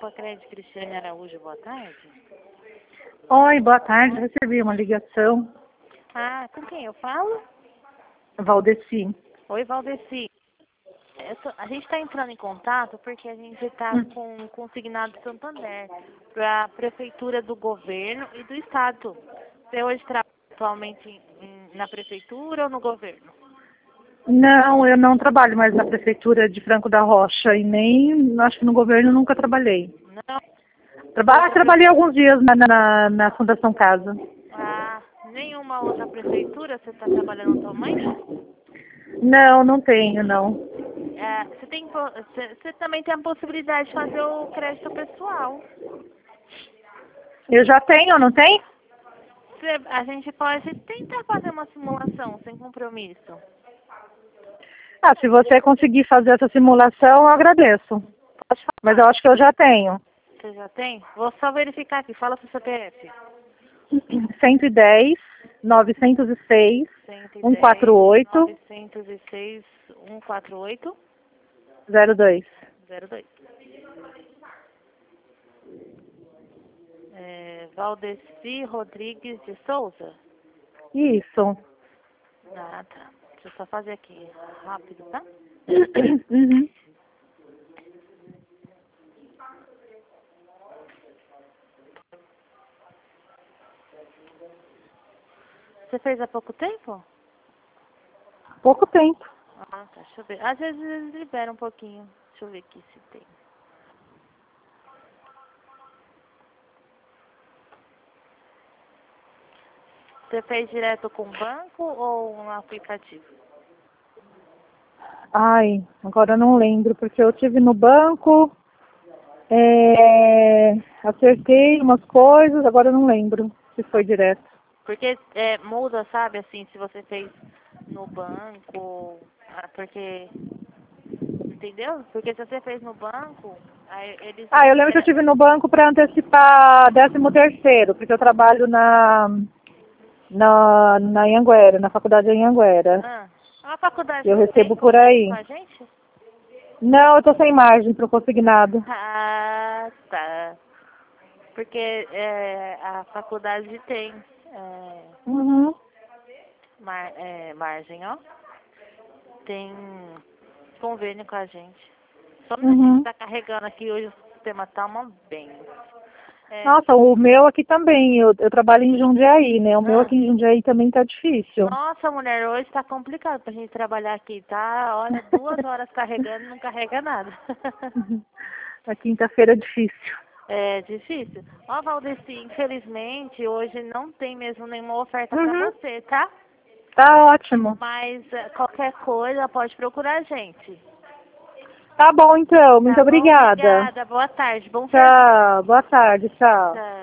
Copa Crédito Cristiane Araújo, boa tarde. Oi, boa tarde. Recebi uma ligação. Ah, com quem eu falo? Valdeci. Oi, Valdeci. A gente está entrando em contato porque a gente está com um consignado de Santander para a prefeitura do governo e do estado. Você hoje trabalha atualmente na prefeitura ou no governo? Não, eu não trabalho mais na prefeitura de Franco da Rocha e nem, acho que no governo nunca trabalhei. Não. Trabalhei alguns dias na Fundação Casa. Ah, nenhuma outra prefeitura você está trabalhando atualmente? Não, não tenho, não. Você também tem a possibilidade de fazer o crédito pessoal. Eu já tenho, não tem? A gente pode tentar fazer uma simulação sem compromisso. Ah, se você conseguir fazer essa simulação, eu agradeço. Mas eu acho que eu já tenho. Você já tem? Vou só verificar aqui. Fala pro CPF. 110, 906, 148, 906, 148, 02. 02. Valdeci Rodrigues de Souza? Isso. Ah, tá. Deixa eu só fazer aqui rápido, tá? Uhum. Você fez há pouco tempo? Pouco tempo. Ah, tá. Deixa eu ver. Às vezes eles liberam um pouquinho. Deixa eu ver aqui se tem. Você fez direto com o banco ou um aplicativo? Ai, agora eu não lembro, porque eu tive no banco, acertei umas coisas, agora eu não lembro se foi direto. Porque muda, sabe, assim, se você fez no banco, porque, entendeu? Porque se você fez no banco, aí eles vão Eu lembro que eu tive no banco para antecipar 13º, porque eu trabalho na Anhanguera, na faculdade em Anhanguera. A faculdade Eu não tem recebo por convênio aí. com a gente? Não, eu tô sem margem para o consignado. Ah, tá. Porque a faculdade tem Uhum. margem, ó. Tem convênio com a gente. Só a gente Uhum. tá carregando aqui hoje, o sistema tá uma bem. Nossa, o meu aqui também, eu trabalho em Jundiaí, né? O meu aqui em Jundiaí também tá difícil. Nossa, mulher, hoje tá complicado pra gente trabalhar aqui, tá? Olha, 2 horas carregando e não carrega nada. A quinta-feira é difícil. É difícil. Ó, Valdeci, infelizmente, hoje não tem mesmo nenhuma oferta pra você, tá? Tá ótimo. Mas qualquer coisa pode procurar a gente. Tá bom, então. Muito Tá bom? obrigada. Obrigada. Boa tarde. Bom serviço. Tchau. Boa tarde. Tchau. Tchau.